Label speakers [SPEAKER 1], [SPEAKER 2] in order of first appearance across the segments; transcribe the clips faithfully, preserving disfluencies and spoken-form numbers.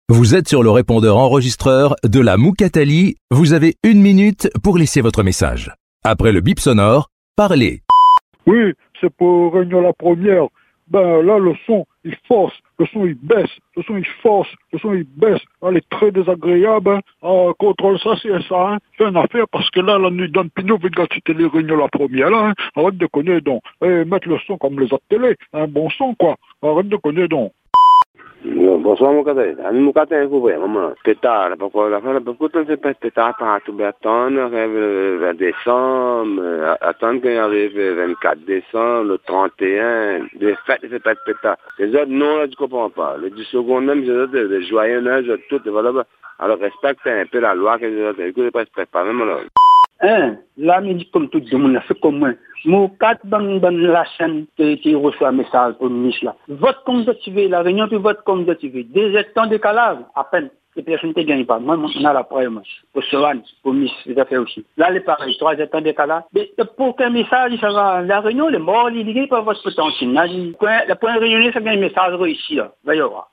[SPEAKER 1] Vous êtes sur le répondeur enregistreur de la Moukatali. Vous avez une minute pour laisser votre message. Après le bip sonore, parlez.
[SPEAKER 2] Oui, c'est pour Réunion la première. Ben là, le son, il force, le son, il baisse, le son, il force, le son, il baisse. Ah, elle est très désagréable. Hein. Ah, contrôle ça, c'est ça. Hein. Fais une affaire parce que là, la nuit donne pignon, vu que tu télé Réunion la première. Là, hein. Arrête de connaître donc. Eh, mettre le son comme les autres télé. Un bon son, quoi. Arrête de connaître donc.
[SPEAKER 3] Bonsoir mon cadet. Ami mon cadet, vous voyez, maman. Pétard, pourquoi la fin, pourquoi tu fais pas pétard par tout attendre, arrive le vingt décembre, attendre qu'il arrive le vingt-quatre décembre, le trente et un, des fêtes, il fait pas de pétard. Les autres, non, là, tu comprends pas. Les dix secondes même, les autres, les joyeux Noël, tout, voilà. Alors, respecte un peu la loi que les autres, écoutez pas, respecte pas, même alors.
[SPEAKER 4] Hein, là, me dit comme tout le monde, c'est comme moi. Mon quatre ban ban la chaîne qui, qui reçoit un message pour le ministre là. Vote comme tu veux, la réunion, puis vote comme tu veux. Des temps de décalage, à peine. Les personnes ne gagnent pas. Moi, on a la preuve, pour Soran, pour le ministre, les affaires aussi. Là, les pareils, trois temps de décalage. Mais pour qu'un message, ça va, la réunion, les morts, ils ne pas votre potentiel. Le point réunion, ça gagne un message réussi là. Va y avoir.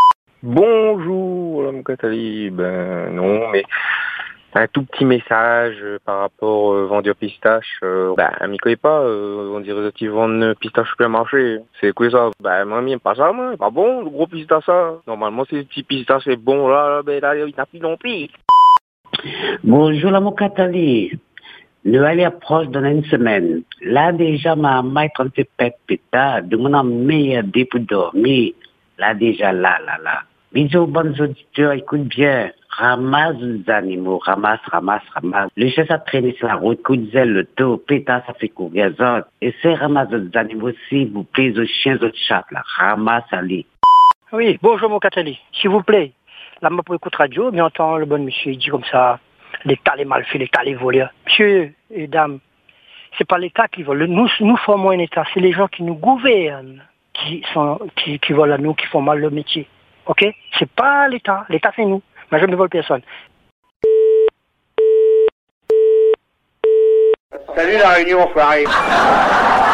[SPEAKER 5] Bonjour, Madame Catali. Ben, non, mais. Un tout petit message euh, par rapport euh, vendre pistache. Euh, bah, m'y connaît pas. Euh, on dirait qu'ils vendent pistache sur le marché. C'est quoi ça? Bah, moi, m'aime pas ça, moi. Pas bon, le gros pistache, ça. Normalement, c'est le petit pistache, c'est bon, là, ben, là, il n'a plus non plus.
[SPEAKER 6] Bonjour, la Moukatali. Noël approche dans une semaine. Là, déjà, ma mère, quand tu pètes pétard, de mon meilleur dé pour dormir. Là, déjà, là, là, là. Bisous, bonnes auditeurs, écoute bien. Ramasse les animaux, ramasse, ramasse, ramasse. Le chien, ça traîne sur la route, coup de zèle, le dos, pétard, ça fait courir les autres. Et c'est ramasse les animaux, s'il vous plaît, les chiens, les chats, là. Ramasse, allez.
[SPEAKER 7] Oui, bonjour, mon Catali. S'il vous plaît. Là, moi, pour écouter radio, mais entend le bon monsieur, il dit comme ça, l'État les mal fait, l'État les voleurs. Monsieur et dames, c'est pas l'État qui vole. Nous, nous formons un État. C'est les gens qui nous gouvernent, qui sont, qui, qui volent à nous, qui font mal le métier. Ok? C'est pas l'État. L'État, c'est nous. Mais je ne vole personne.
[SPEAKER 3] Salut la réunion, enfoiré.